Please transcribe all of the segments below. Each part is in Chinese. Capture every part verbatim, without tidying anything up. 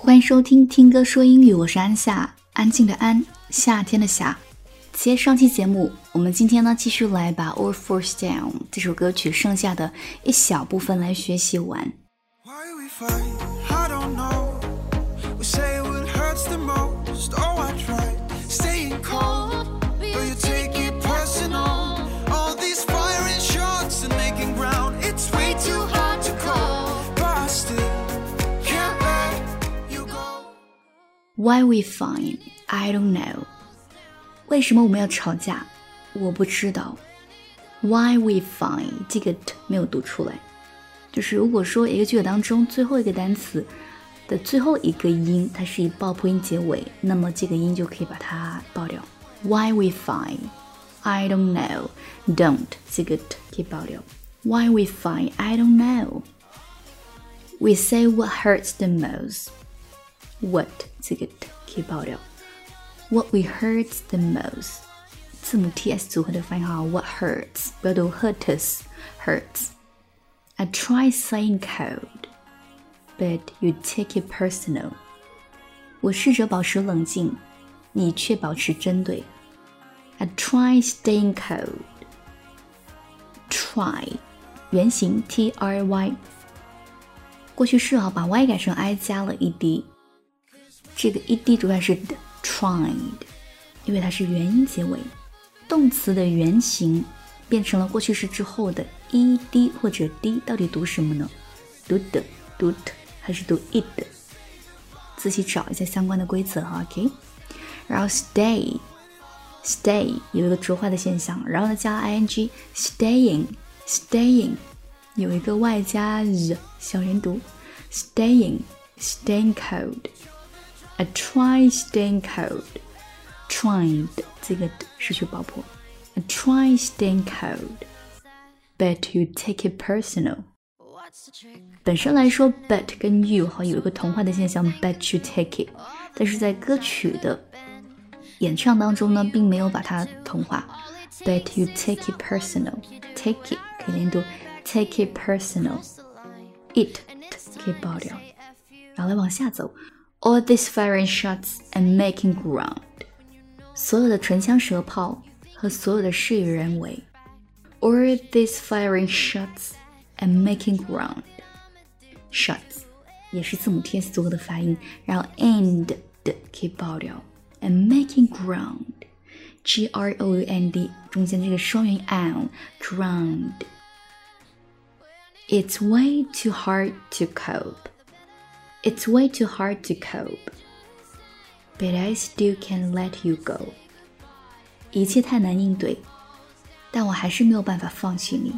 欢迎收听听歌说英语，我是安夏，安静的安，夏天的夏。接上期节目，我们今天呢继续来把 All Falls Down 这首歌曲剩下的一小部分来学习完。Why we fight? I don't know. 为什么我们要吵架？我不知道。Why we fight? 这个 t 没有读出来。就是如果说一个句子当中最后一个单词的最后一个音它是以爆破音结尾，那么这个音就可以把它爆掉。Why we fight? I don't know. Don't 这个 t 可以爆掉。Why we fight? I don't know. We say what hurts the most.What 这个 t 可以爆掉。What we hurts the most 字母 ts 组合的发音好。What hurts 不要读 hurts hurts. I try saying cold, but you take it personal. 我试着保持冷静，你却保持针对。I try staying cold. Try 原型 try 过去式啊，把 y 改成 i 加了 ed。这个 ed 主要是 tried， 因为它是元音结尾，动词的原形变成了过去式之后的 ed 或者 d， 到底读什么呢？读的、读 t 还是读 id？ 仔细找一下相关的规则哈 ，OK。然后 stay stay 有一个浊化的现象，然后呢加 ing staying staying 有一个 y 加 z 小连读 staying staying cold。I try staying cold. Tried 这个失去爆破。I try staying cold, but you take it personal. 本身来说 but 跟 you 好有一个同化的现象 but you take it， 但是在歌曲的演唱当中呢并没有把它同化。But you take it personal. Take it 可以连读 take it personal. It 可以爆掉。然后来往下走All these firing shots and making ground. 所有的唇枪舌炮和所有的事与愿违。All these firing shots and making ground. Shots 也是字母 ts 组合的发音，然后 and 的可以爆掉。And making ground. G R O U N D 中间这个双元 on ground. It's way too hard to cope.It's way too hard to cope, but I still can't let you go. 一切太难应对，但我还是没有办法放弃你。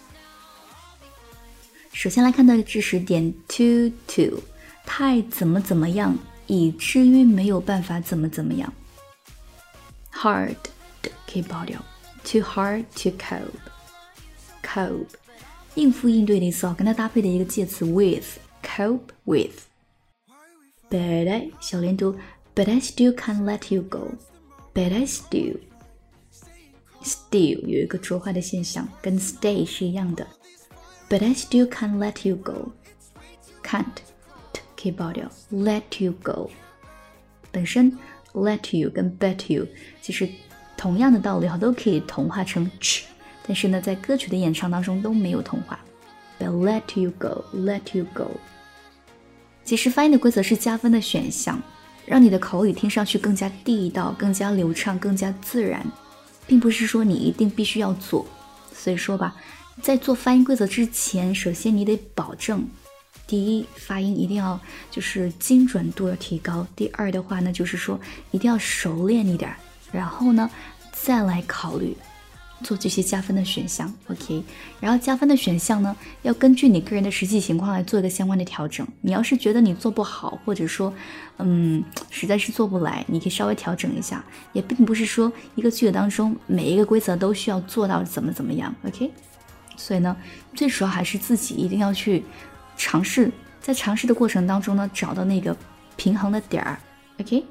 首先来看到知识点 too too 太怎么怎么样，以至于没有办法怎么怎么样。Hard 可以爆掉 too hard to cope. Cope 应付应对的意思，跟它搭配的一个介词 with cope with。But I 小连读 But I still can't let you go. But I still Still 有一个浊化的现象，跟 stay 是一样的。But I still can't let you go. Can't 可以爆掉 Let you go 本身 let you 跟 bet you 其实同样的道理都可以同化成 ch， 但是呢在歌曲的演唱当中都没有同化。But let you go, let you go其实发音的规则是加分的选项，让你的口语听上去更加地道，更加流畅，更加自然，并不是说你一定必须要做。所以说吧，在做发音规则之前，首先你得保证，第一，发音一定要就是精准度要提高；第二的话呢，就是说一定要熟练一点，然后呢，再来考虑做这些加分的选项 OK， 然后加分的选项呢要根据你个人的实际情况来做一个相关的调整。你要是觉得你做不好，或者说嗯实在是做不来，你可以稍微调整一下，也并不是说一个句子当中每一个规则都需要做到怎么怎么样 OK。 所以呢最主要还是自己一定要去尝试，在尝试的过程当中呢找到那个平衡的点儿 OK。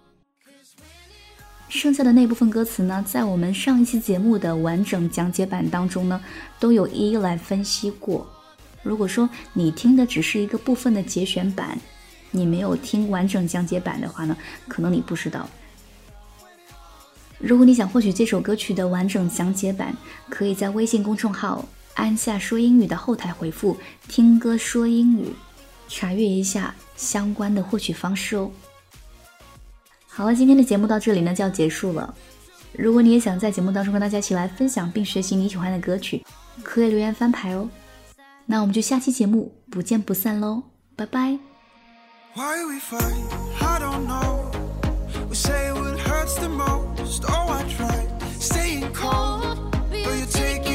剩下的那部分歌词呢，在我们上一期节目的完整讲解版当中呢，都有一一来分析过。如果说你听的只是一个部分的节选版， 你没有听完整讲解版的话呢，可能你不知道。如果你想获取这首歌曲的完整讲解版，可以在微信公众号安夏说英语的后台回复听歌说英语，查阅一下相关的获取方式哦。好了，今天的节目到这里呢就要结束了。如果你也想在节目当中跟大家一起来分享并学习你喜欢的歌曲，可以留言翻牌哦。那我们就下期节目不见不散喽，拜拜。 Why we fight? I don't know. We say what hurts the most. Oh, I tried staying cold, but you take